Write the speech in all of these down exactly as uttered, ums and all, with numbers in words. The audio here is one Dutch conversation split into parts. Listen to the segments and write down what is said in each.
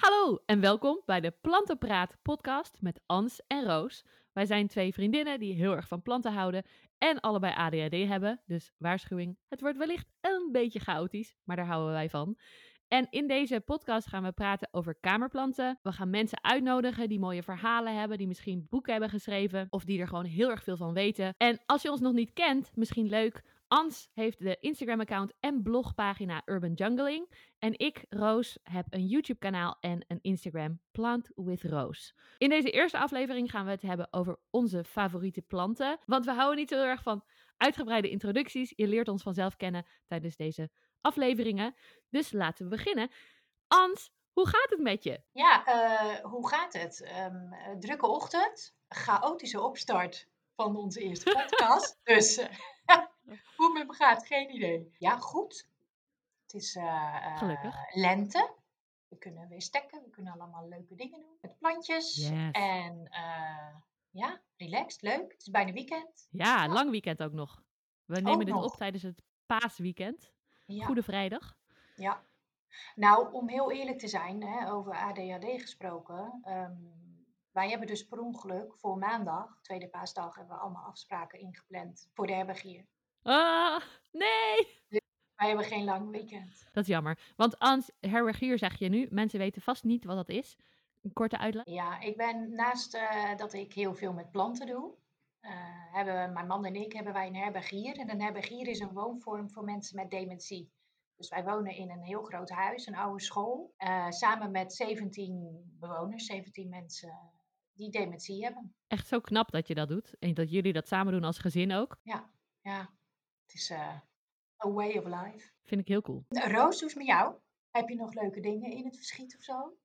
Hallo en welkom bij de Plantenpraat podcast met Ans en Roos. Wij zijn twee vriendinnen die heel erg van planten houden en allebei A D H D hebben. Dus waarschuwing, het wordt wellicht een beetje chaotisch, maar daar houden wij van. En in deze podcast gaan we praten over kamerplanten. We gaan mensen uitnodigen die mooie verhalen hebben, die misschien boeken hebben geschreven of die er gewoon heel erg veel van weten. En als je ons nog niet kent, misschien leuk. Ans heeft de Instagram-account en blogpagina Urban Jungling. En ik, Roos, heb een YouTube-kanaal en een Instagram, Plant with Roos. In deze eerste aflevering gaan we het hebben over onze favoriete planten. Want we houden niet zo heel erg van uitgebreide introducties. Je leert ons vanzelf kennen tijdens deze afleveringen. Dus laten we beginnen. Ans, hoe gaat het met je? Ja, eh, hoe gaat het? Ehm, eh, drukke ochtend, chaotische opstart van onze eerste podcast. Dus eh, hoe het met me gaat, geen idee. Ja, goed. Het is eh, Gelukkig. eh, lente. We kunnen weer stekken. We kunnen allemaal leuke dingen doen met plantjes. Yes. En eh, ja, relaxed, leuk. Het is bijna weekend. Ja, Ja, lang weekend ook nog. We nemen ook dit op nog. tijdens het paasweekend. Ja, Goede vrijdag. ja. Nou, om heel eerlijk te zijn, hè, over A D H D gesproken. ehm, wij hebben dus per ongeluk voor maandag, tweede paasdag, hebben we allemaal afspraken ingepland voor de herbergier. Ah, nee! Dus wij hebben geen lang weekend. Dat is jammer. Want Ans, herbergier zeg je nu. Mensen weten vast niet wat dat is. Een korte uitleg. Ja, ik ben naast eh, dat ik heel veel met planten doe, eh, hebben mijn man en ik hebben wij een herbergier. En een herbergier is een woonvorm voor mensen met dementie. Dus wij wonen in een heel groot huis, een oude school, eh, samen met zeventien bewoners, zeventien mensen die dementie hebben. Echt zo knap dat je dat doet. En dat jullie dat samen doen als gezin ook. Ja, ja. Het is eh, a way of life. Vind ik heel cool. Nou, Roos, hoe is het met jou? Heb je nog leuke dingen in het verschiet of zo?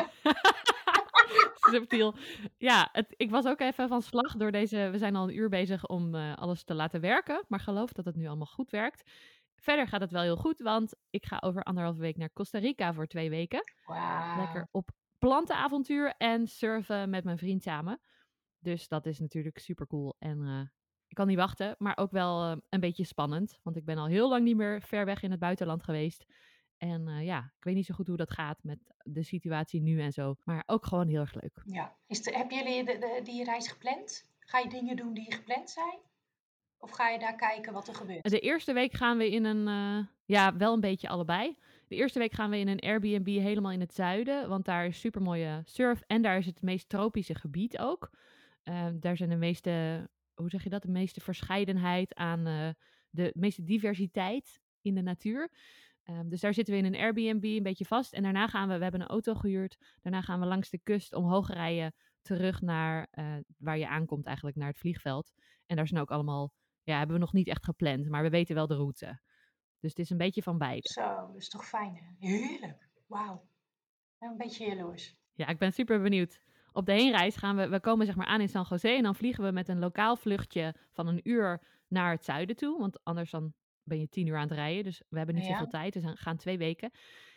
Subtiel. Ja, het, ik was ook even van slag door deze... We zijn al een uur bezig om uh, alles te laten werken. Maar geloof dat het nu allemaal goed werkt. Verder gaat het wel heel goed, want ik ga over anderhalve week naar Costa Rica voor twee weken. Wauw. Lekker op plantenavontuur en surfen met mijn vriend samen. Dus dat is natuurlijk super cool. En uh, ik kan niet wachten, maar ook wel uh, een beetje spannend. Want ik ben al heel lang niet meer ver weg in het buitenland geweest. En uh, ja, ik weet niet zo goed hoe dat gaat met de situatie nu en zo. Maar ook gewoon heel erg leuk. Ja. Is de, hebben jullie de, de, die reis gepland? Ga je dingen doen die gepland zijn? Of ga je daar kijken wat er gebeurt? De eerste week gaan we in een, uh, ja, wel een beetje allebei. De eerste week gaan we in een Airbnb helemaal in het zuiden. Want daar is super mooie surf en daar is het meest tropische gebied ook. Uh, daar zijn de meeste, hoe zeg je dat? De meeste verscheidenheid aan, uh, de meeste diversiteit in de natuur. Um, dus daar zitten we in een Airbnb een beetje vast. En daarna gaan we, we hebben een auto gehuurd. Daarna gaan we langs de kust omhoog rijden terug naar uh, waar je aankomt eigenlijk, naar het vliegveld. En daar zijn ook allemaal, ja, hebben we nog niet echt gepland, maar we weten wel de route. Dus het is een beetje van beide. Zo, dat is toch fijn hè? Heerlijk. Wauw. Ik ben een beetje jaloers. Ja, ik ben super benieuwd. Op de heenreis gaan we, we komen zeg maar aan in San José en dan vliegen we met een lokaal vluchtje van een uur naar het zuiden toe. Want anders dan ben je tien uur aan het rijden, dus we hebben niet zoveel Ja? tijd. Dus we gaan twee weken.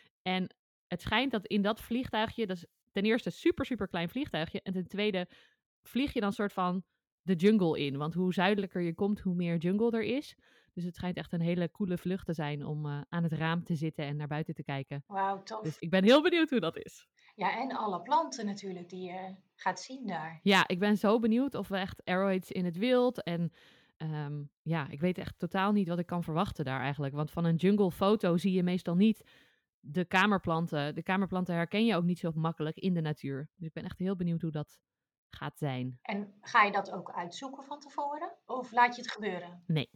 En het schijnt dat in dat vliegtuigje, dat is ten eerste een super, super klein vliegtuigje. En ten tweede vlieg je dan soort van de jungle in. Want hoe zuidelijker je komt, hoe meer jungle er is. Dus het schijnt echt een hele coole vlucht te zijn om uh, aan het raam te zitten en naar buiten te kijken. Wauw, tof. Dus ik ben heel benieuwd hoe dat is. Ja, en alle planten natuurlijk die je gaat zien daar. Ja, ik ben zo benieuwd of we echt arrowheads in het wild en... Um, ja, ik weet echt totaal niet wat ik kan verwachten daar eigenlijk. Want van een jungle foto zie je meestal niet de kamerplanten. De kamerplanten herken je ook niet zo makkelijk in de natuur. Dus ik ben echt heel benieuwd hoe dat gaat zijn. En ga je dat ook uitzoeken van tevoren? Of laat je het gebeuren? Nee,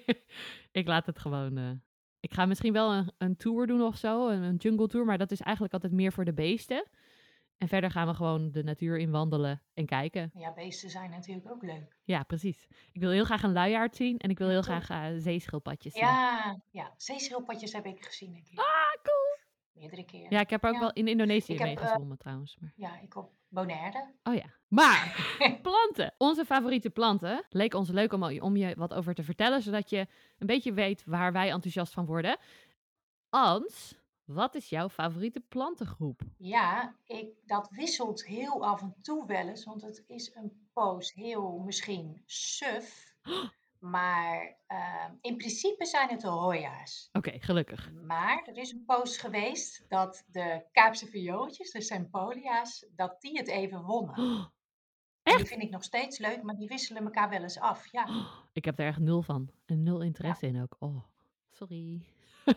ik laat het gewoon... Uh... Ik ga misschien wel een, een tour doen of zo, een, een jungle tour. Maar dat is eigenlijk altijd meer voor de beesten. En verder gaan we gewoon de natuur in wandelen en kijken. Ja, beesten zijn natuurlijk ook leuk. Ja, precies. Ik wil heel graag een luiaard zien en ik wil Ja, heel tof. graag uh, zeeschildpadjes zien. Ja, ja, zeeschildpadjes heb ik gezien een keer. Ah, cool! Meerdere keer. Ja, ik heb ook Ja. wel in Indonesië Ik heb, mee eh, gezwommen trouwens. Maar... Ja, ik op Bonaire. Oh ja. Maar, planten. Onze favoriete planten. Leek ons leuk om, om je wat over te vertellen, zodat je een beetje weet waar wij enthousiast van worden. Ans, wat is jouw favoriete plantengroep? Ja, ik, dat wisselt heel af en toe wel eens, want het is een poos heel misschien suf. Maar uh, in principe zijn het de Hoya's. Oké, okay, gelukkig. Maar er is een post geweest dat de Kaapse viooltjes, de Sempolia's, dat die het even wonnen. Oh, en die echt? vind ik nog steeds leuk, maar die wisselen elkaar wel eens af. Ja. Oh, ik heb er echt nul van. En nul interesse ja. in ook. Oh, sorry.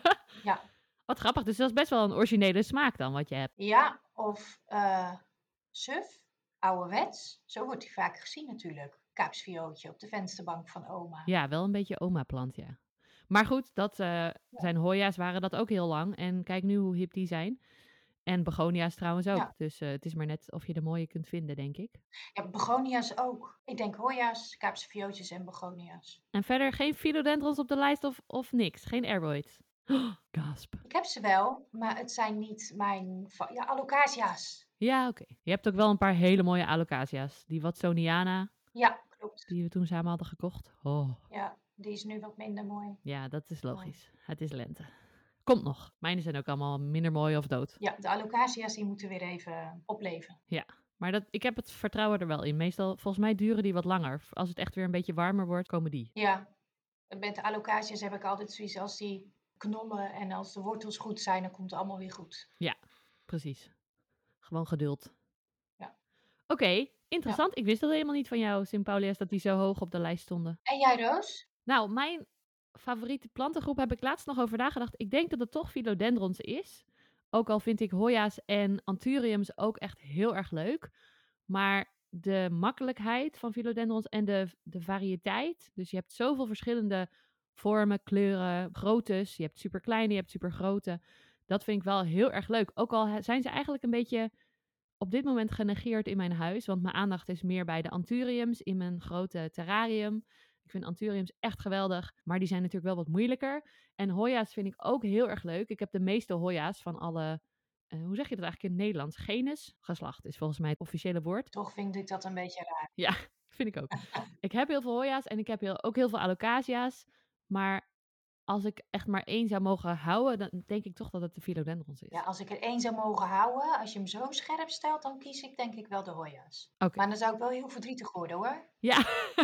ja. Wat grappig. Dus dat is best wel een originele smaak dan, wat je hebt. Ja, of uh, suf, ouderwets. Zo wordt die vaak gezien natuurlijk. Kaapsviooltje op de vensterbank van oma. Ja, wel een beetje oma-plant, ja. Maar goed, dat uh, ja. zijn Hoya's waren dat ook heel lang. En kijk nu hoe hip die zijn. En begonia's trouwens ook. Ja. Dus uh, het is maar net of je de mooie kunt vinden, denk ik. Ja, begonia's ook. Ik denk Hoya's, Kaapse viooltjes en begonia's. En verder geen philodendrons op de lijst of, of niks? Geen airboids? Oh, gasp. Ik heb ze wel, maar het zijn niet mijn... Ja, alocasia's. Ja, oké. Okay. Je hebt ook wel een paar hele mooie alocasia's. Die Watsoniana. Ja, klopt. Die we toen samen hadden gekocht. Oh. Ja, die is nu wat minder mooi. Ja, dat is logisch. Oh. Het is lente. Komt nog. Mijne zijn ook allemaal minder mooi of dood. Ja, de alocasia's die moeten weer even opleven. Ja, maar dat, ik heb het vertrouwen er wel in. Meestal, volgens mij duren die wat langer. Als het echt weer een beetje warmer wordt, komen die. Ja, met de alocasia's heb ik altijd zoiets als die knollen en als de wortels goed zijn, dan komt het allemaal weer goed. Ja, precies. Gewoon geduld. Ja. Oké, okay, interessant. Ja. Ik wist dat helemaal niet van jou, Sempolia's, dat die zo hoog op de lijst stonden. En jij, Roos? Nou, mijn favoriete plantengroep heb ik laatst nog over nagedacht. Ik denk dat het toch philodendrons is. Ook al vind ik Hoya's en Anthuriums ook echt heel erg leuk. Maar de makkelijkheid van philodendrons en de, de variëteit. Dus je hebt zoveel verschillende vormen, kleuren, groottes. Je hebt superkleine, je hebt supergrote. Dat vind ik wel heel erg leuk. Ook al zijn ze eigenlijk een beetje op dit moment genegeerd in mijn huis. Want mijn aandacht is meer bij de Anthuriums in mijn grote terrarium. Ik vind Anthuriums echt geweldig, maar die zijn natuurlijk wel wat moeilijker. En Hoya's vind ik ook heel erg leuk. Ik heb de meeste Hoya's van alle, uh, hoe zeg je dat eigenlijk in het Nederlands? Genus? Geslacht is volgens mij het officiële woord. Toch vind ik dat een beetje raar. Ja, vind ik ook. Ik heb heel veel Hoya's en ik heb heel, ook heel veel Alocasia's. Maar als ik echt maar één zou mogen houden, dan denk ik toch dat het de philodendrons is. Ja, als ik er één zou mogen houden, als je hem zo scherp stelt, dan kies ik denk ik wel de Hoya's. Okay. Maar dan zou ik wel heel verdrietig worden hoor. Ja,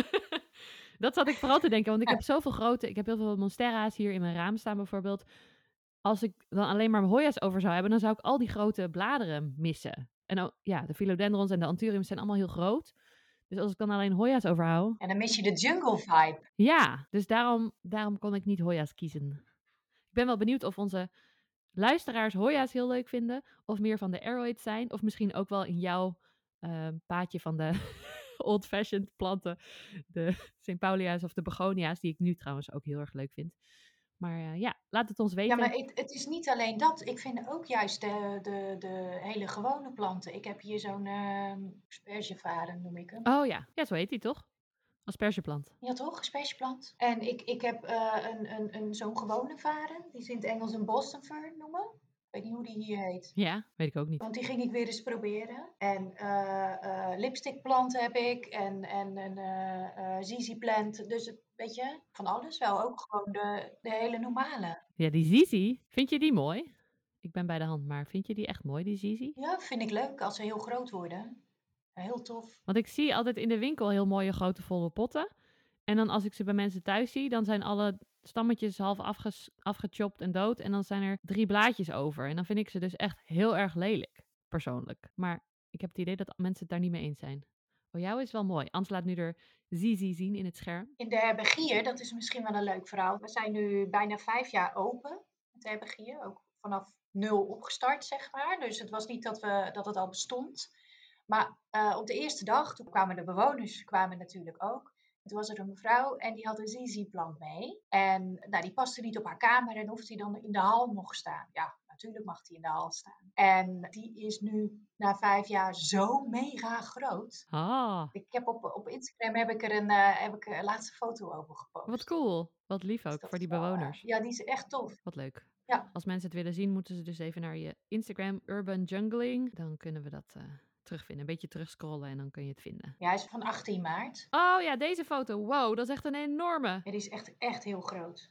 dat zat ik vooral te denken, want ik heb zoveel grote, ik heb heel veel monstera's hier in mijn raam staan bijvoorbeeld. Als ik dan alleen maar Hoya's over zou hebben, dan zou ik al die grote bladeren missen. En ook, ja, de philodendrons en de Anthuriums zijn allemaal heel groot. Dus als ik dan alleen Hoya's overhoud... En dan mis je de jungle vibe. Ja, dus daarom, daarom kon ik niet Hoya's kiezen. Ik ben wel benieuwd of onze luisteraars Hoya's heel leuk vinden. Of meer van de aeroids zijn. Of misschien ook wel in jouw uh, paadje van de old-fashioned planten. De Sempolia's of de begonia's. Die ik nu trouwens ook heel erg leuk vind. Maar uh, ja, laat het ons weten. Ja, maar het, het is niet alleen dat. Ik vind ook juist de, de, de hele gewone planten. Ik heb hier zo'n uh, aspergevaren, noem ik hem. Oh ja, ja, zo heet die toch? Aspergeplant. Ja toch, aspergeplant. En ik, ik heb uh, een, een, een, zo'n gewone varen. Die ze in het Engels een Boston fern noemen. Ik weet niet hoe die hier heet. Ja, weet ik ook niet. Want die ging ik weer eens proberen. En uh, uh, lipstickplant heb ik. En, en een uh, uh, zizi plant. Dus het, weet je, van alles wel. Ook gewoon de, de hele normale. Ja, die zizi, vind je die mooi? Ik ben bij de hand, maar vind je die echt mooi, die zizi? Ja, vind ik leuk als ze heel groot worden. Heel tof. Want ik zie altijd in de winkel heel mooie grote volle potten. En dan als ik ze bij mensen thuis zie, dan zijn alle stammetjes half afges- afgechopt en dood. En dan zijn er drie blaadjes over. En dan vind ik ze dus echt heel erg lelijk, persoonlijk. Maar ik heb het idee dat mensen het daar niet mee eens zijn. Oh, jou is wel mooi. Ans laat nu er Zizi zien in het scherm. In de herbergier, dat is misschien wel een leuk verhaal. We zijn nu bijna vijf jaar open, het herbergier. Ook vanaf nul opgestart, zeg maar. Dus het was niet dat, we, dat het al bestond. Maar uh, op de eerste dag, toen kwamen de bewoners kwamen natuurlijk ook. Toen was er een mevrouw en die had een zizi-plant mee. En nou, die paste niet op haar kamer en hoeft die dan in de hal nog staan. Ja, natuurlijk mag die in de hal staan. En die is nu na vijf jaar zo mega groot. Ah. Ik heb op, op Instagram heb ik er een, uh, heb ik een laatste foto over gepost. Wat cool. Wat lief ook dus voor die bewoners. Wel, uh, ja, die is echt tof. Wat leuk. Ja. Als mensen het willen zien, moeten ze dus even naar je Instagram Urban Jungling. Dan kunnen we dat... Uh... terugvinden. Een beetje terugscrollen en dan kun je het vinden. Ja, hij is van achttien maart. Oh ja, deze foto. Wow, dat is echt een enorme. Ja, die is echt, echt heel groot.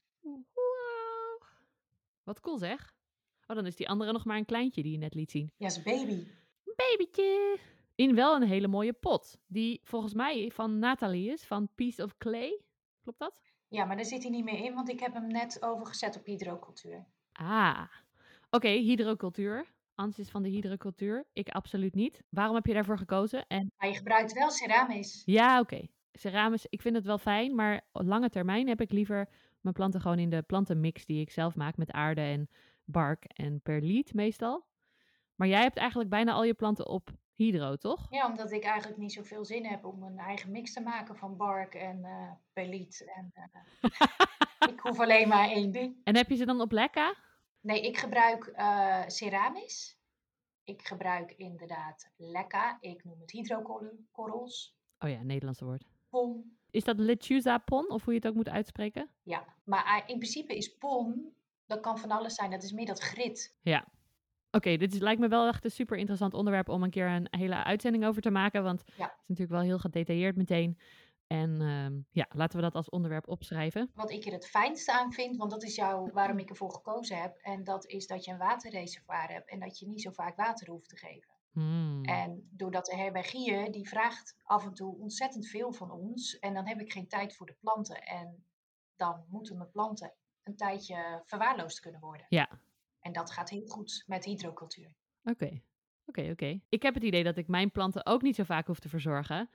Wow. Wat cool zeg. Oh, dan is die andere nog maar een kleintje die je net liet zien. Ja, is baby. Babytje. In wel een hele mooie pot. Die volgens mij van Nathalie is, van Piece of Clay. Klopt dat? Ja, maar daar zit hij niet meer in, want ik heb hem net overgezet op hydrocultuur. Ah, oké, hydrocultuur. Ans is van de hydrocultuur. Ik absoluut niet. Waarom heb je daarvoor gekozen? En Maar je gebruikt wel ceramisch. ja, oké. Ceramisch, ik vind het wel fijn, maar op lange termijn heb ik liever mijn planten gewoon in de plantenmix die ik zelf maak met aarde en bark en perliet meestal. Maar jij hebt eigenlijk bijna al je planten op hydro, toch? Ja, omdat ik eigenlijk niet zoveel zin heb om een eigen mix te maken van bark en eh perliet. En, eh, ik hoef alleen maar één ding. En heb je ze dan op lekka? Nee, ik gebruik eh ceramisch. Ik gebruik inderdaad lekka. Ik noem het hydrokorrels. Oh ja, Nederlandse woord. Pon. Is dat lechuza pon, of hoe je het ook moet uitspreken? Ja, maar eh, in principe is pon, dat kan van alles zijn. Dat is meer dat grit. Ja. Oké, dit is, lijkt me wel echt een super interessant onderwerp om een keer een hele uitzending over te maken. Want Ja. het is natuurlijk wel heel gedetailleerd meteen. En ehm, ja, laten we dat als onderwerp opschrijven. Wat ik er het fijnste aan vind, want dat is jou, waarom ik ervoor gekozen heb. En dat is dat je een waterreservoir hebt en dat je niet zo vaak water hoeft te geven. Hmm. En doordat de herbergier, die vraagt af en toe ontzettend veel van ons. En dan heb ik geen tijd voor de planten. En dan moeten mijn planten een tijdje verwaarloosd kunnen worden. Ja, En dat gaat heel goed met hydrocultuur. oké. Oké, oké. Ik heb het idee dat ik mijn planten ook niet zo vaak hoef te verzorgen.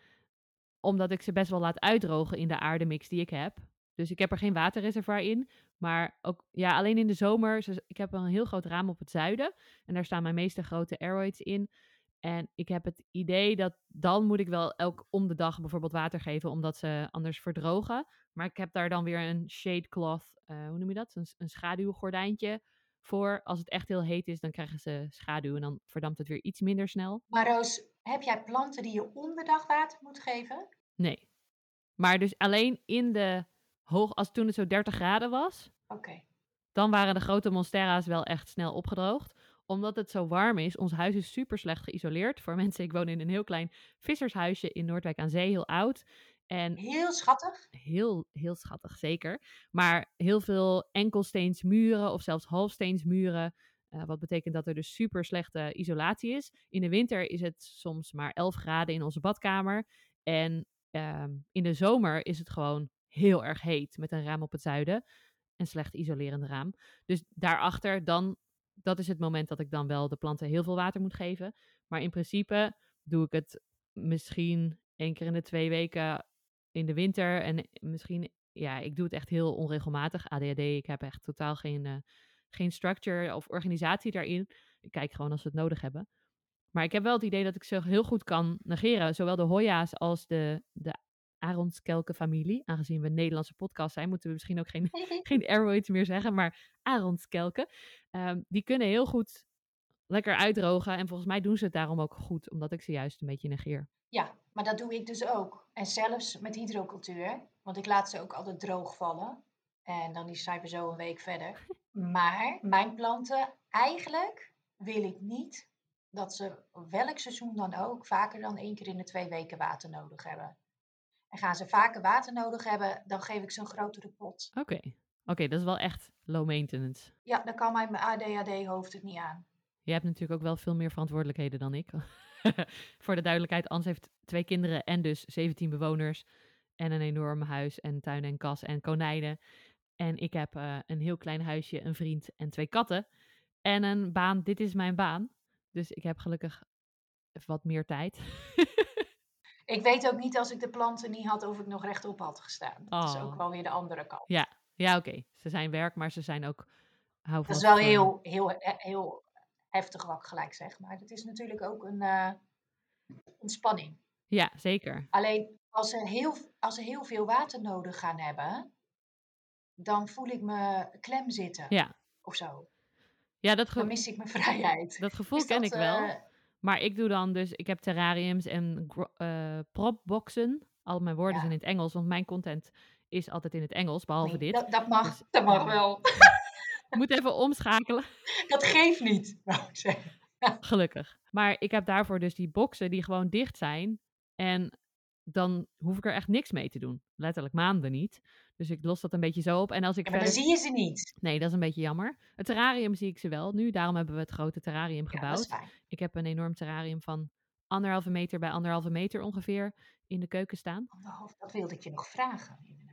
Omdat ik ze best wel laat uitdrogen in de aardemix die ik heb. Dus ik heb er geen waterreservoir in. Maar ook, ja, alleen in de zomer. Dus ik heb een heel groot raam op het zuiden. En daar staan mijn meeste grote aeroids in. En ik heb het idee dat dan moet ik wel elk om de dag bijvoorbeeld water geven, omdat ze anders verdrogen. Maar ik heb daar dan weer een shade cloth, uh, hoe noem je dat? Een, een schaduwgordijntje voor. Als het echt heel heet is, dan krijgen ze schaduw en dan verdampt het weer iets minder snel. Maar Roos, heb jij planten die je om de dag water moet geven? Nee. Maar dus alleen in de hoog, als toen het zo dertig graden was, Oké. Okay. dan waren de grote monstera's wel echt snel opgedroogd. Omdat het zo warm is. Ons huis is super slecht geïsoleerd. Voor mensen, ik woon in een heel klein vissershuisje in Noordwijk aan Zee, heel oud. En heel schattig. Heel, heel schattig, zeker. Maar heel veel enkelsteensmuren of zelfs halfsteensmuren. Uh, wat betekent dat er dus super slechte isolatie is. In de winter is het soms maar elf graden in onze badkamer. En uh, in de zomer is het gewoon heel erg heet met een raam op het zuiden. Een slecht isolerend raam. Dus daarachter dan, dat is het moment dat ik dan wel de planten heel veel water moet geven. Maar in principe doe ik het misschien één keer in de twee weken in de winter. En misschien, ja, ik doe het echt heel onregelmatig. A D H D, ik heb echt totaal geen, uh, geen structure of organisatie daarin. Ik kijk gewoon als we het nodig hebben. Maar ik heb wel het idee dat ik ze heel goed kan negeren. Zowel de Hoya's als de, de Aronskelken-familie. Aangezien we een Nederlandse podcast zijn, moeten we misschien ook geen, geen aeroids meer zeggen. Maar Aronskelken. Um, die kunnen heel goed lekker uitdrogen. En volgens mij doen ze het daarom ook goed. Omdat ik ze juist een beetje negeer. Ja, maar dat doe ik dus ook. En zelfs met hydrocultuur. Want ik laat ze ook altijd droog vallen. En dan zijn we zo een week verder. Maar mijn planten, eigenlijk wil ik niet dat ze welk seizoen dan ook vaker dan één keer in de twee weken water nodig hebben. En gaan ze vaker water nodig hebben, dan geef ik ze een grotere pot. Oké, okay. okay, dat is wel echt low maintenance. Ja, dan kan mijn A D H D-hoofd het niet aan. Je hebt natuurlijk ook wel veel meer verantwoordelijkheden dan ik. Voor de duidelijkheid, Ans heeft twee kinderen en dus zeventien bewoners. En een enorm huis en tuin en kas en konijnen. En ik heb uh, een heel klein huisje, een vriend en twee katten. En een baan, dit is mijn baan. Dus ik heb gelukkig wat meer tijd. Ik weet ook niet als ik de planten niet had of ik nog rechtop had gestaan. Dat oh. is ook wel weer de andere kant. Ja, ja oké. Okay. Ze zijn werk, maar ze zijn ook... Hou dat is wel heel, heel, heel heftig wat ik gelijk zeg. Maar het is natuurlijk ook een uh, ontspanning. Ja, zeker. Alleen als ze, heel, als ze heel veel water nodig gaan hebben, dan voel ik me klem zitten. Ja. Of zo. Ja, dat ge- dan mis ik mijn vrijheid. Dat gevoel ken dat, ik wel. Uh, maar ik doe dan dus, ik heb terrariums en uh, propboxen. Al mijn woorden ja. zijn in het Engels, want mijn content is altijd in het Engels, behalve nee, dit. Dat, dat mag, dus, dat mag uh, wel. Ik moet even omschakelen. Dat geeft niet, wou ik zeggen. Gelukkig. Maar ik heb daarvoor dus die boxen die gewoon dicht zijn. En dan hoef ik er echt niks mee te doen. Letterlijk maanden niet. Dus ik los dat een beetje zo op. En als ik ja, maar verder... dan zie je ze niet. Nee, dat is een beetje jammer. Het terrarium zie ik ze wel nu. Daarom hebben we het grote terrarium ja, gebouwd. Dat is fijn. Ik heb een enorm terrarium van anderhalve meter bij anderhalve meter ongeveer in de keuken staan. Anderhalf, dat wilde ik je nog vragen, inderdaad.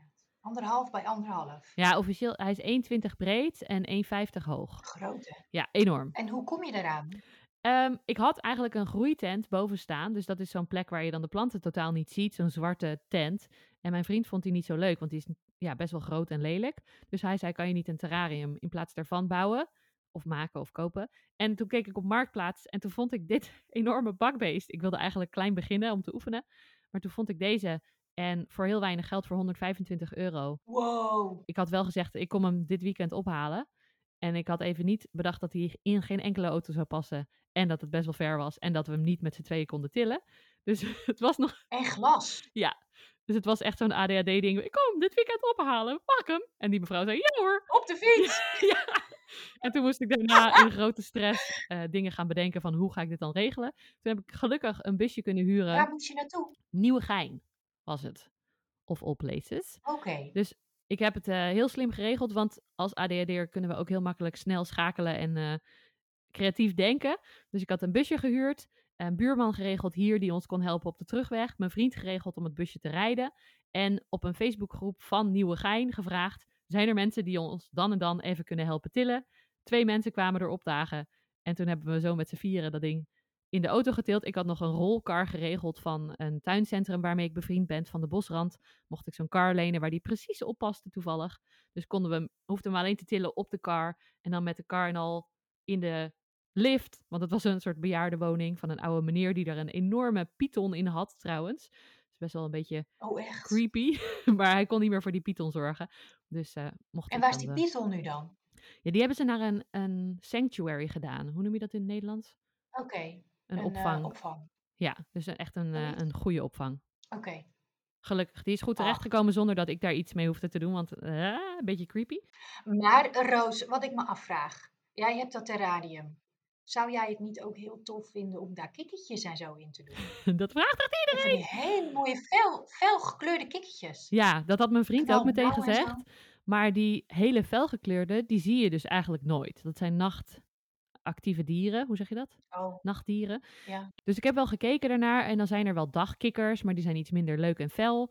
Anderhalf bij anderhalf. Ja, officieel, hij is één komma twintig breed en één komma vijftig hoog. Groot, hè? Ja, enorm. En hoe kom je eraan? Um, ik had eigenlijk een groeitent boven staan. Dus dat is zo'n plek waar je dan de planten totaal niet ziet. Zo'n zwarte tent. En mijn vriend vond die niet zo leuk, want die is ja, best wel groot en lelijk. Dus hij zei, kan je niet een terrarium in plaats daarvan bouwen? Of maken of kopen. En toen keek ik op Marktplaats en toen vond ik dit enorme bakbeest. Ik wilde eigenlijk klein beginnen om te oefenen. Maar toen vond ik deze en voor heel weinig geld, voor honderdvijfentwintig euro. Wow. Ik had wel gezegd, ik kom hem dit weekend ophalen. En ik had even niet bedacht dat hij in geen enkele auto zou passen. En dat het best wel ver was. En dat we hem niet met z'n tweeën konden tillen. Dus het was nog... En glas. Ja. Dus het was echt zo'n A D H D-ding. Ik kom hem dit weekend ophalen. Pak hem. En die mevrouw zei, ja hoor. Op de fiets. Ja. En toen moest ik daarna in grote stress uh, dingen gaan bedenken van hoe ga ik dit dan regelen. Toen heb ik gelukkig een busje kunnen huren. Waar moet je naartoe? Nieuwegein was het. Of all places. Oké. Okay. Dus ik heb het uh, heel slim geregeld, want als A D H D'er kunnen we ook heel makkelijk snel schakelen en uh, creatief denken. Dus ik had een busje gehuurd, een buurman geregeld hier die ons kon helpen op de terugweg, mijn vriend geregeld om het busje te rijden en op een Facebookgroep van Nieuwegein gevraagd, zijn er mensen die ons dan en dan even kunnen helpen tillen? Twee mensen kwamen er opdagen en toen hebben we zo met z'n vieren dat ding in de auto getild. Ik had nog een rolkar geregeld van een tuincentrum waarmee ik bevriend ben van de Bosrand. Mocht ik zo'n kar lenen waar die precies op paste toevallig. Dus konden we hem, hoefden we alleen te tillen op de kar. En dan met de kar en al in de lift. Want het was een soort bejaardenwoning van een oude meneer die er een enorme python in had trouwens. Dus best wel een beetje oh, echt? creepy. Maar hij kon niet meer voor die python zorgen. Dus uh, mocht En waar is die python nu dan? Ja, die hebben ze naar een, een sanctuary gedaan. Hoe noem je dat in het Nederlands? Oké. Okay. Een, een opvang. Uh, opvang. Ja, dus een, echt een, uh, een goede opvang. Oké. Okay. Gelukkig. Die is goed terechtgekomen zonder dat ik daar iets mee hoefde te doen, want uh, een beetje creepy. Maar Roos, wat ik me afvraag. Jij hebt dat terrarium. Zou jij het niet ook heel tof vinden om daar kikkertjes en zo in te doen? Dat vraagt echt iedereen. Die hele mooie fel, felgekleurde kikkertjes. Ja, dat had mijn vriend Knal, ook meteen gezegd. Maar die hele felgekleurde, die zie je dus eigenlijk nooit. Dat zijn nachtactieve dieren. Hoe zeg je dat? Oh. Nachtdieren. Ja. Dus ik heb wel gekeken daarnaar en dan zijn er wel dagkikkers, maar die zijn iets minder leuk en fel.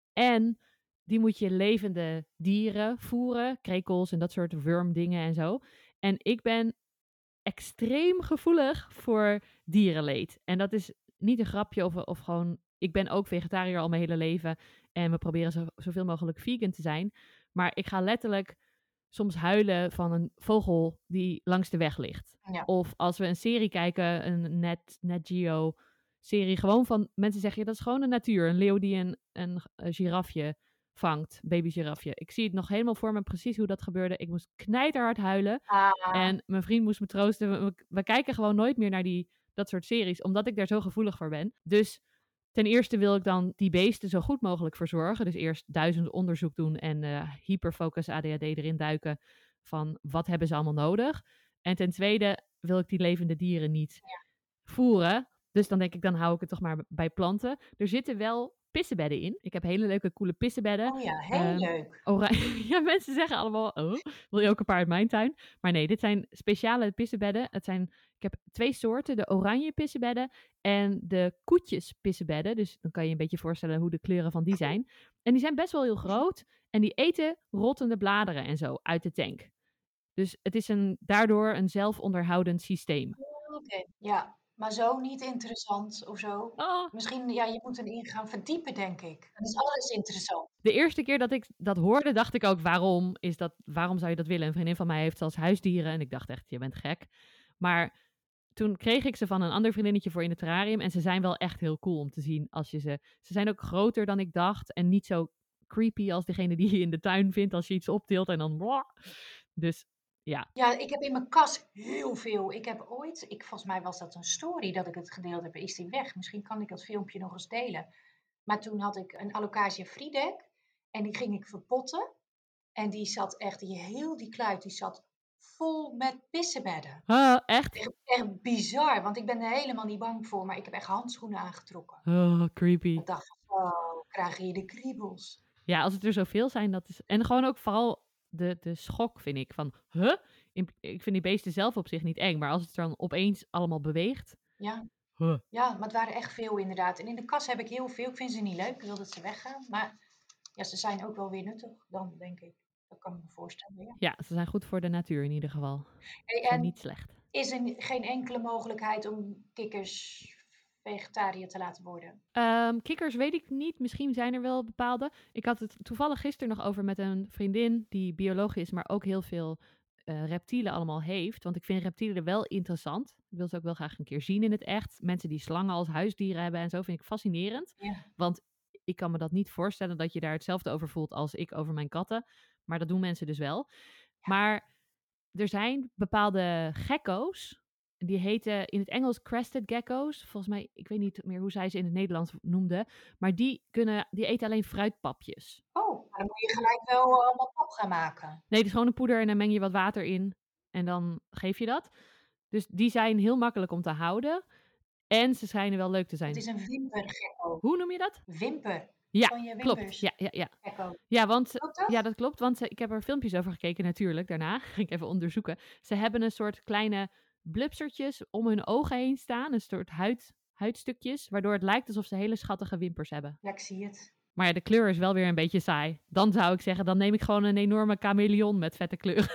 En die moet je levende dieren voeren, krekels en dat soort wurmdingen en zo. En ik ben extreem gevoelig voor dierenleed. En dat is niet een grapje of, of gewoon... Ik ben ook vegetariër al mijn hele leven en we proberen zo, zoveel mogelijk vegan te zijn. Maar ik ga letterlijk soms huilen van een vogel die langs de weg ligt. Ja. Of als we een serie kijken, een Net, Net Geo serie, gewoon van mensen zeggen, ja, dat is gewoon de natuur. Een leeuw die een, een, een girafje vangt, baby girafje. Ik zie het nog helemaal voor me precies hoe dat gebeurde. Ik moest knijterhard huilen. Ah. En mijn vriend moest me troosten. We, we kijken gewoon nooit meer naar die, dat soort series, omdat ik daar zo gevoelig voor ben. Dus ten eerste wil ik dan die beesten zo goed mogelijk verzorgen. Dus eerst duizend onderzoek doen en uh, hyperfocus A D H D erin duiken van wat hebben ze allemaal nodig. En ten tweede wil ik die levende dieren niet ja. voeren. Dus dan denk ik, dan hou ik het toch maar bij planten. Er zitten wel pissenbedden in. Ik heb hele leuke, coole pissenbedden. Oh ja, heel uh, leuk. Oranje. Ja, mensen zeggen allemaal, oh, wil je ook een paar uit mijn tuin? Maar nee, dit zijn speciale pissenbedden. Het zijn, ik heb twee soorten, de oranje pissenbedden en de koetjes pissenbedden. Dus dan kan je een beetje voorstellen hoe de kleuren van die zijn. En die zijn best wel heel groot en die eten rottende bladeren en zo uit de tank. Dus het is een, daardoor een zelfonderhoudend systeem. Oké, okay. Ja. Maar zo niet interessant of zo. Oh. Misschien, ja, je moet erin gaan verdiepen, denk ik. Dan is alles interessant. De eerste keer dat ik dat hoorde, dacht ik ook, waarom is dat, waarom zou je dat willen? Een vriendin van mij heeft zelfs huisdieren en ik dacht echt, je bent gek. Maar toen kreeg ik ze van een ander vriendinnetje voor in het terrarium en ze zijn wel echt heel cool om te zien als je ze... Ze zijn ook groter dan ik dacht en niet zo creepy als degene die je in de tuin vindt als je iets optilt en dan... Dus... Ja. Ja, ik heb in mijn kast heel veel. Ik heb ooit, ik, volgens mij was dat een story dat ik het gedeeld heb, is die weg. Misschien kan ik dat filmpje nog eens delen. Maar toen had ik een Alocasia Friedek en die ging ik verpotten. En die zat echt, die, heel die kluit, die zat vol met pissenbedden. Uh, echt? echt? Echt bizar, want ik ben er helemaal niet bang voor, maar ik heb echt handschoenen aangetrokken. Oh, creepy. Ik dacht, oh, krijg je de kriebels. Ja, als het er zoveel zijn, dat is... En gewoon ook vooral... De, de schok vind ik van, huh? Ik vind die beesten zelf op zich niet eng, maar als het dan opeens allemaal beweegt. Ja. Huh. Ja, maar het waren echt veel inderdaad. En in de kast heb ik heel veel. Ik vind ze niet leuk, ik wil dat ze weggaan. Maar Ja, ze zijn ook wel weer nuttig dan, denk ik. Dat kan ik me voorstellen, ja. Ja, ze zijn goed voor de natuur in ieder geval. Hey, Ze zijn en niet slecht. is er geen enkele mogelijkheid om kikkers vegetariër te laten worden? Um, kikkers weet ik niet. Misschien zijn er wel bepaalde. Ik had het toevallig gisteren nog over met een vriendin die bioloog is, maar ook heel veel uh, reptielen allemaal heeft. Want ik vind reptielen wel interessant. Ik wil ze ook wel graag een keer zien in het echt. Mensen die slangen als huisdieren hebben en zo vind ik fascinerend. Ja. Want ik kan me dat niet voorstellen dat je daar hetzelfde over voelt als ik over mijn katten. Maar dat doen mensen dus wel. Ja. Maar er zijn bepaalde gekko's. Die heten in het Engels crested gecko's. Volgens mij, ik weet niet meer hoe zij ze in het Nederlands noemden. Maar die, kunnen, die eten alleen fruitpapjes. Oh, dan moet je gelijk wel uh, allemaal pap gaan maken. Nee, het is gewoon een poeder en dan meng je wat water in. En dan geef je dat. Dus die zijn heel makkelijk om te houden. En ze schijnen wel leuk te zijn. Het is een wimpergekko. Hoe noem je dat? Wimper. Ja, Van je klopt. wimpers. Ja, ja, ja. Gekko. Ja, want, Klopt dat? ja, dat klopt. Want ze, ik heb er filmpjes over gekeken natuurlijk daarna. Ging ik even onderzoeken. Ze hebben een soort kleine blubsertjes om hun ogen heen staan. Een soort huid, huidstukjes. Waardoor het lijkt alsof ze hele schattige wimpers hebben. Ja, ik zie het. Maar ja, de kleur is wel weer een beetje saai. Dan zou ik zeggen, dan neem ik gewoon een enorme chameleon met vette kleuren.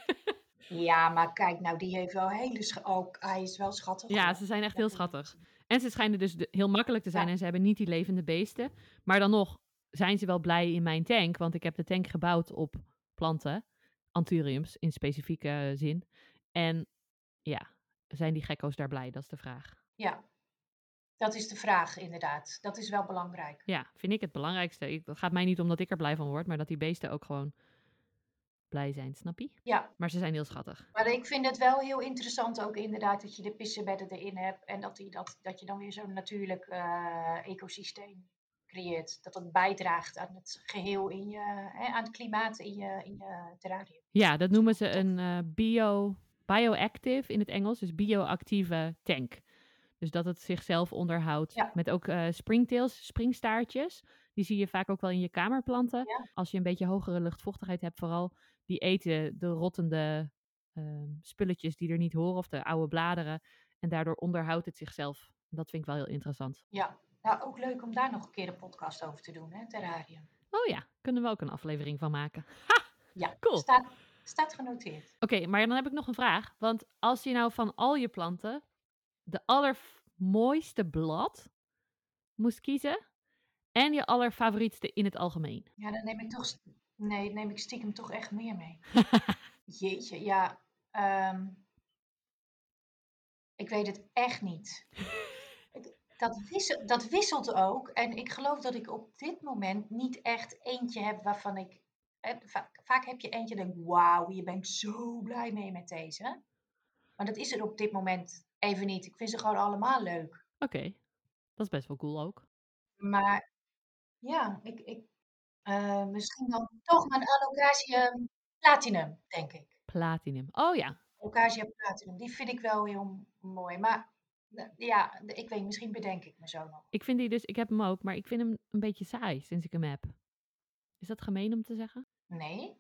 Ja, maar kijk, nou, die heeft wel hele... Sch- oh, hij is wel schattig. Ja, hoor. ze zijn echt Ja, heel goed. schattig. En ze schijnen dus de- heel makkelijk te zijn Ja. en ze hebben niet die levende beesten. Maar dan nog zijn ze wel blij in mijn tank, want ik heb de tank gebouwd op planten, anthuriums in specifieke zin. En ja, zijn die gekko's daar blij? Dat is de vraag. Ja, dat is de vraag inderdaad. Dat is wel belangrijk. Ja, vind ik het belangrijkste. Ik, het gaat mij niet om dat ik er blij van word, maar dat die beesten ook gewoon blij zijn, snap je? Ja, Maar ze zijn heel schattig. maar ik vind het wel heel interessant ook inderdaad dat je de pissenbedden erin hebt en dat, die, dat, dat je dan weer zo'n natuurlijk eh, ecosysteem creëert. Dat dat bijdraagt aan het geheel in je, hè, aan het klimaat in je, in je terrarium. Ja, dat noemen ze een eh, bio, bioactive in het Engels, dus bioactieve tank. Dus dat het zichzelf onderhoudt. Ja. Met ook uh, springtails, springstaartjes. Die zie je vaak ook wel in je kamerplanten. Ja. Als je een beetje hogere luchtvochtigheid hebt vooral. Die eten de rottende uh, spulletjes die er niet horen. Of de oude bladeren. En daardoor onderhoudt het zichzelf. Dat vind ik wel heel interessant. Ja, nou ook leuk om daar nog een keer een podcast over te doen, hè, terrarium. Oh ja, kunnen we ook een aflevering van maken. Ha! Ja, cool. Staat, staat genoteerd. Oké, okay, maar dan heb ik nog een vraag. Want als je nou van al je planten de allermooiste blad moest kiezen en je allerfavorietste in het algemeen. Ja, dan neem ik toch, nee, neem ik stiekem toch echt meer mee. Jeetje, ja, um, ik weet het echt niet. Dat wisselt, dat wisselt ook. En ik geloof dat ik op dit moment niet echt eentje heb waarvan ik... Hè, vaak, vaak heb je eentje en denk, wauw, hier ben ik zo blij mee met deze. Maar dat is er op dit moment even niet. Ik vind ze gewoon allemaal leuk. Oké, okay. Dat is best wel cool ook. Maar ja, ik, ik, uh, misschien dan toch mijn Alocasia Platinum, denk ik. Platinum, oh ja. Alocasia Platinum, die vind ik wel heel mooi. Maar ja, ik weet, misschien bedenk ik me zo nog. Ik vind die dus, ik heb hem ook, maar ik vind hem een beetje saai sinds ik hem heb. Is dat gemeen om te zeggen? Nee.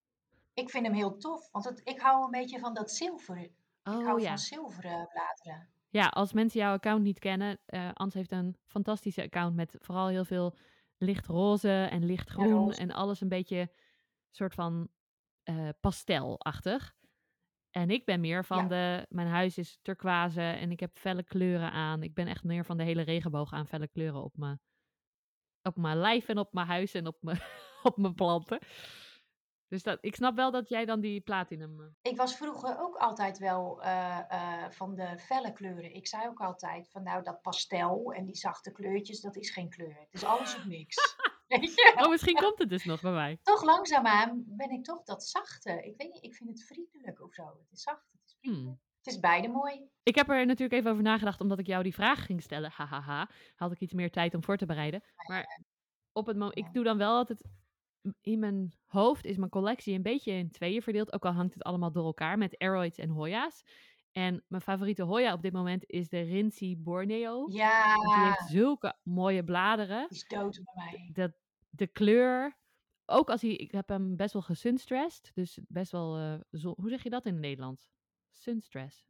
Ik vind hem heel tof, want het, ik hou een beetje van dat zilver. Oh, ik hou ja. van zilveren bladeren. Ja, als mensen jouw account niet kennen, uh, Ans heeft een fantastische account met vooral heel veel lichtroze en lichtgroen en alles een beetje soort van uh, pastelachtig. En ik ben meer van ja. de, mijn huis is turquoise en ik heb felle kleuren aan. Ik ben echt meer van de hele regenboog aan felle kleuren op mijn, op mijn lijf en op mijn huis en op mijn, op mijn planten. Dus dat, ik snap wel dat jij dan die platinum... Ik was vroeger ook altijd wel uh, uh, van de felle kleuren. Ik zei ook altijd van nou dat pastel en die zachte kleurtjes, dat is geen kleur. Het is alles of niks. Oh, misschien komt het dus nog bij mij. Toch langzaamaan ben ik toch dat zachte. Ik weet niet, ik vind het vriendelijk of zo. Het is zacht, het is vriendelijk. Hmm. Het is beide mooi. Ik heb er natuurlijk even over nagedacht, omdat ik jou die vraag ging stellen. Hahaha. Had ik iets meer tijd om voor te bereiden. Maar op het moment, ik doe dan wel altijd... In mijn hoofd is mijn collectie een beetje in tweeën verdeeld. Ook al hangt het allemaal door elkaar met Aroids en Hoya's. En mijn favoriete Hoya op dit moment is de Rincy Borneo. Ja. Want die heeft zulke mooie bladeren. Die is dood bij mij. De, de kleur. Ook als hij... Ik heb hem best wel gesunstressed. Dus best wel... Uh, zo, hoe zeg je dat in het Nederlands? Sunstress.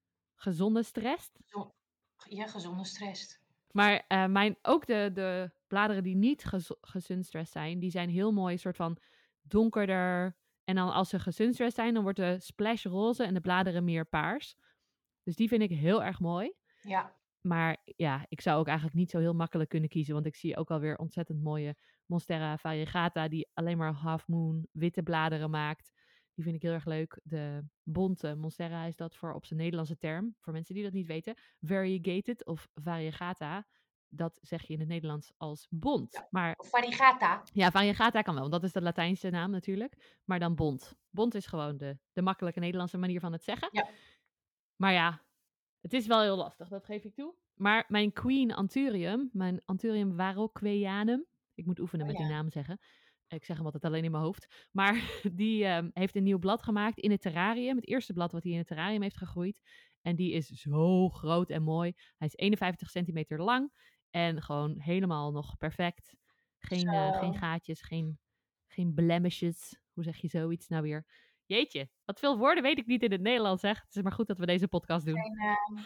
Gezonde stress? Ja, gezonde stress. Maar uh, mijn, ook de, de bladeren die niet gez- gesunstressed zijn, die zijn heel mooi, soort van donkerder. En dan als ze gesunstressed zijn, dan wordt de splash roze en de bladeren meer paars. Dus die vind ik heel erg mooi. Ja, Maar ja, ik zou ook eigenlijk niet zo heel makkelijk kunnen kiezen. Want ik zie ook alweer ontzettend mooie Monstera variegata. Die alleen maar half moon witte bladeren maakt. Die vind ik heel erg leuk. De bonte Monstera is dat voor op zijn Nederlandse term. Voor mensen die dat niet weten. Variegated of variegata. Dat zeg je in het Nederlands als bont. ja. Maar Of variegata. ja, variegata kan wel. Want dat is de Latijnse naam natuurlijk. Maar dan bont. Bont is gewoon de, de makkelijke Nederlandse manier van het zeggen. Ja. Maar ja, het is wel heel lastig, dat geef ik toe. Maar mijn Queen Anthurium, mijn Anthurium varroqueanum, ik moet oefenen Oh met die ja. naam zeggen. Ik zeg hem altijd alleen in mijn hoofd. Maar die ehm, heeft een nieuw blad gemaakt in het terrarium. Het eerste blad wat hij in het terrarium heeft gegroeid. En die is zo groot en mooi. Hij is eenenvijftig centimeter lang. En gewoon helemaal nog perfect. Geen, eh, geen Zo. gaatjes, geen, geen blemishes. Hoe zeg je zoiets nou weer? Jeetje, wat veel woorden weet ik niet in het Nederlands, zeg. Het is maar goed dat we deze podcast doen. Geen uh,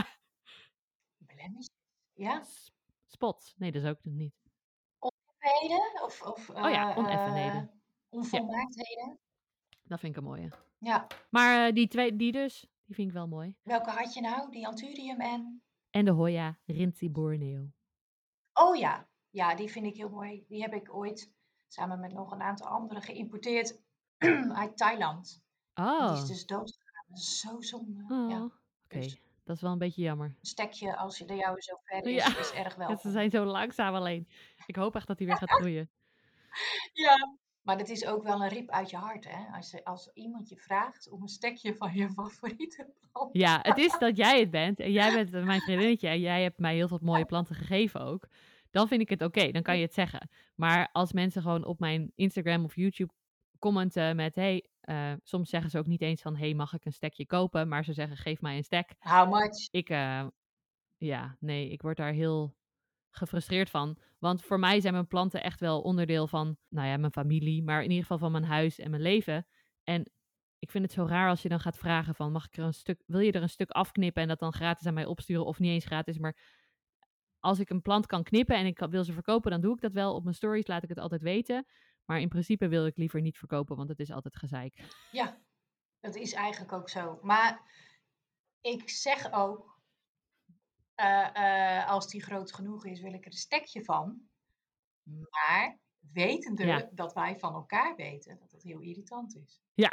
blemish. Ja. S- Spots. Nee, dat is ook nog niet. Oneffenheden of, of Oh ja, uh, uh, oneffenheden. onvolmaaktheden. Dat vind ik een mooie. Ja. Maar eh, die twee, die dus, die vind ik wel mooi. Welke had je nou? Die Anthurium en... En de Hoya Rinzi Borneo. Oh ja. Ja, die vind ik heel mooi. Die heb ik ooit samen met nog een aantal anderen geïmporteerd uit Thailand. En die is Oh, dus doodgegaan. Dat is zo zonde. oh. Ja. Oké, Dus dat is wel een beetje jammer. een stekje, als je de jouwe zo ver Ja, is, is erg ja, ze welkom. zijn zo langzaam alleen. Ik hoop echt dat hij weer gaat groeien. Ja. Maar dat is ook wel een riep uit je hart, hè? Als, je- als iemand je vraagt om een stekje van je favoriete plant. Ja, het is dat jij het bent. En jij bent mijn vriendinnetje. En jij hebt mij heel veel mooie planten gegeven ook. Dan vind ik het oké. Dan kan je het zeggen. Maar als mensen gewoon op mijn Instagram of YouTube commenten met... Hey, eh, soms zeggen ze ook niet eens van... Hey, mag ik een stekje kopen? Maar ze zeggen, geef mij een stek. How much? Ik, eh, ja, nee, ik word daar heel gefrustreerd van. Want voor mij zijn mijn planten echt wel onderdeel van... Nou ja, mijn familie. Maar in ieder geval van mijn huis en mijn leven. En ik vind het zo raar als je dan gaat vragen van... Mag ik er een stuk, wil je er een stuk afknippen en dat dan gratis aan mij opsturen? Of niet eens gratis, maar als ik een plant kan knippen en ik kan- wil ze verkopen, dan doe ik dat wel. Op mijn stories laat ik het altijd weten. Maar in principe wil ik liever niet verkopen, want het is altijd gezeik. Ja, dat is eigenlijk ook zo. Maar ik zeg ook, eh, eh, als die groot genoeg is, wil ik er een stekje van. Maar wetende Ja, dat wij van elkaar weten dat het heel irritant is. ja.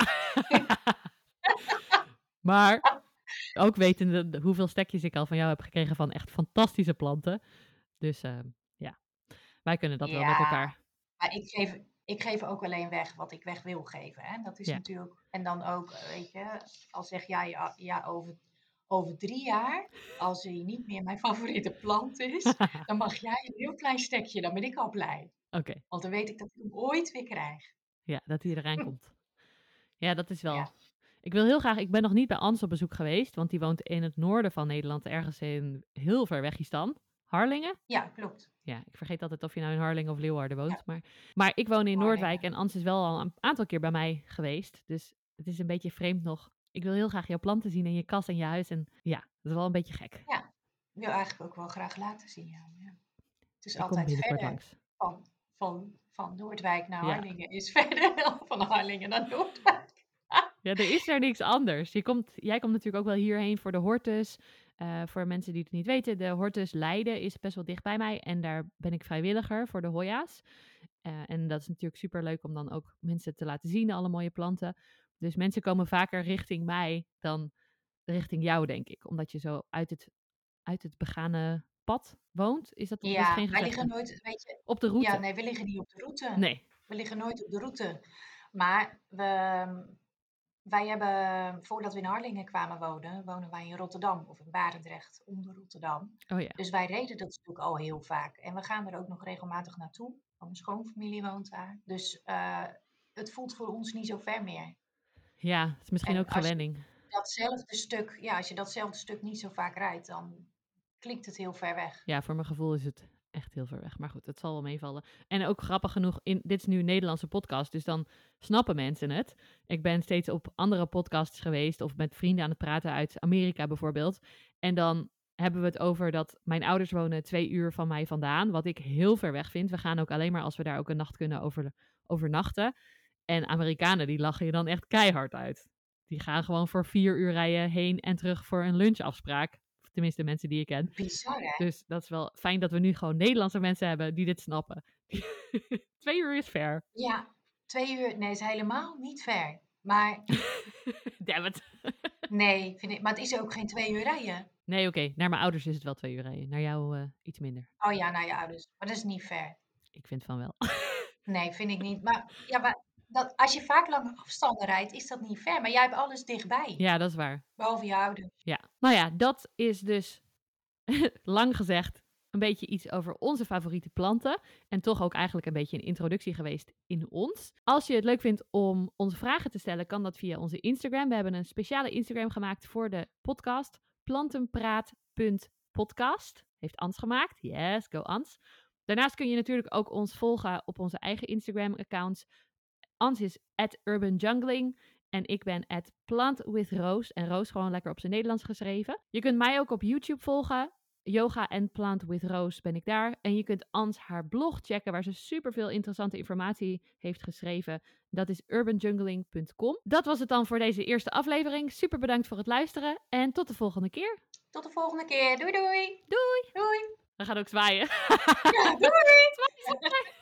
Maar ook wetende de- hoeveel stekjes ik al van jou heb gekregen van echt fantastische planten. Dus eh, ja, wij kunnen dat wel met Ja, elkaar. maar ik geef, ik geef ook alleen weg wat ik weg wil geven. Hè? Dat is Ja. natuurlijk. En dan ook, eh, weet je, als zeg jij ja, ja, over, over drie jaar, als hij niet meer mijn favoriete plant is, dan mag jij een heel klein stekje, dan ben ik al blij. Oké, Want dan weet ik dat ik hem ooit weer krijg. ja, dat hij eraan komt. Ja, dat is wel. Ja, Ik wil heel graag, ik ben nog niet bij Ans op bezoek geweest, want die woont in het noorden van Nederland, ergens in heel ver Wegistan. Harlingen? ja, klopt. Ja, ik vergeet altijd of je nou in Harlingen of Leeuwarden woont. Ja, Maar, maar ik woon in Harlingen. Noordwijk en Ans is wel al een aantal keer bij mij geweest. Dus het is een beetje vreemd nog. Ik wil heel graag jouw planten zien in je kast en je huis. En ja, dat is wel een beetje gek. Ja, ik wil eigenlijk ook wel graag laten zien. Ja. Ja. Het is Ik kom altijd binnenkort verder langs. van, van, van Noordwijk naar Ja. Harlingen is verder dan van Harlingen naar Noordwijk. Ja, er is er niks anders. Je komt, jij komt natuurlijk ook wel hierheen voor de Hortus. Eh, voor mensen die het niet weten, de Hortus Leiden is best wel dicht bij mij. En daar ben ik vrijwilliger voor de Hoya's. Eh, en dat is natuurlijk super leuk om dan ook mensen te laten zien, alle mooie planten. Dus mensen komen vaker richting mij dan richting jou, denk ik. Omdat je zo uit het, uit het begane pad woont. Is dat, dat is Ja, geen wij gezegde? liggen nooit, weet je, Op de route? ja, nee, we liggen niet op de route. Nee. We liggen nooit op de route. Maar we, wij hebben, voordat we in Harlingen kwamen wonen, wonen wij in Rotterdam of in Barendrecht, onder Rotterdam. Oh ja. Dus wij reden dat natuurlijk al heel vaak. En we gaan er ook nog regelmatig naartoe. Want mijn schoonfamilie woont daar. Dus eh, het voelt voor ons niet zo ver meer. Ja, het is misschien En ook als je gewenning. datzelfde stuk, ja, als je datzelfde stuk niet zo vaak rijdt, dan klinkt het heel ver weg. Ja, voor mijn gevoel is het echt heel ver weg. Maar goed, het zal wel meevallen. En ook grappig genoeg, in, dit is nu een Nederlandse podcast, dus dan snappen mensen het. Ik ben steeds op andere podcasts geweest of met vrienden aan het praten uit Amerika bijvoorbeeld. En dan hebben we het over dat mijn ouders wonen twee uur van mij vandaan. Wat ik heel ver weg vind. We gaan ook alleen maar als we daar ook een nacht kunnen over, overnachten. En Amerikanen die lachen je dan echt keihard uit. Die gaan gewoon voor vier uur rijden heen en terug voor een lunchafspraak. Tenminste, de mensen die ik ken. Bizar, hè? Dus dat is wel fijn dat we nu gewoon Nederlandse mensen hebben die dit snappen. Twee uur is ver. Ja, twee uur, nee, is helemaal niet ver. Maar Damn it. nee, vind ik, maar het is ook geen twee uur rijden. Nee, oké. Naar mijn ouders is het wel twee uur rijden. Naar jou uh, iets minder. Oh ja, naar je ouders. Maar dat is niet ver. Ik vind van wel. Nee, vind ik niet. Maar, ja, maar dat, als je vaak lange afstanden rijdt, is dat niet ver. Maar jij hebt alles dichtbij. Ja, dat is waar. Behalve je ouders. Ja. Nou ja, dat is dus lang gezegd een beetje iets over onze favoriete planten. En toch ook eigenlijk een beetje een introductie geweest in ons. Als je het leuk vindt om onze vragen te stellen, kan dat via onze Instagram. We hebben een speciale Instagram gemaakt voor de podcast. plantenpraat punt podcast. Heeft Ans gemaakt. Yes, go Ans. Daarnaast kun je natuurlijk ook ons volgen op onze eigen Instagram-accounts. Ans is at urbanjungling en ik ben at plantwithroos. En Roos gewoon lekker op zijn Nederlands geschreven. Je kunt mij ook op YouTube volgen. Yoga en Plant with Roos ben ik daar. En je kunt Ans haar blog checken waar ze superveel interessante informatie heeft geschreven. Dat is urbanjungling punt com. Dat was het dan voor deze eerste aflevering. Super bedankt voor het luisteren en tot de volgende keer. Tot de volgende keer. Doei doei. Doei. Doei. We gaan ook zwaaien. Ja, doei.